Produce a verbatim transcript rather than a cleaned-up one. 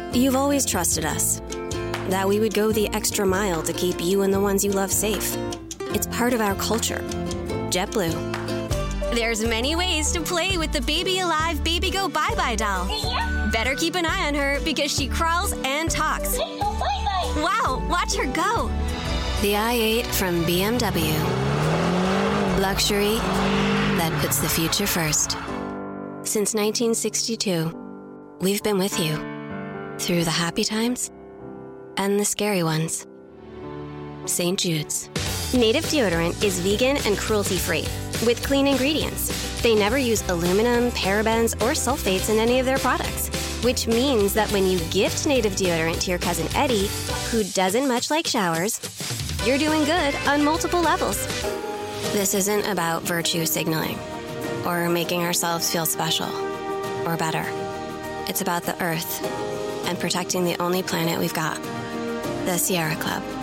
You've always trusted us, that we would go the extra mile to keep you and the ones you love safe. It's part of our culture. JetBlue. There's many ways to play with the Baby Alive Baby Go Bye Bye doll. Yeah. Better keep an eye on her because she crawls and talks. Let's go bye-bye. Wow, watch her go. The i eight from B M W. Luxury that puts the future first. Since nineteen sixty-two, we've been with you through the happy times and the scary ones. Saint Jude's. Native deodorant is vegan and cruelty-free with clean ingredients. They never use aluminum, parabens, or sulfates in any of their products, which means that when you gift Native deodorant to your cousin Eddie, who doesn't much like showers, you're doing good on multiple levels. This isn't about virtue signaling or making ourselves feel special or better. It's about the earth and protecting the only planet we've got, the Sierra Club.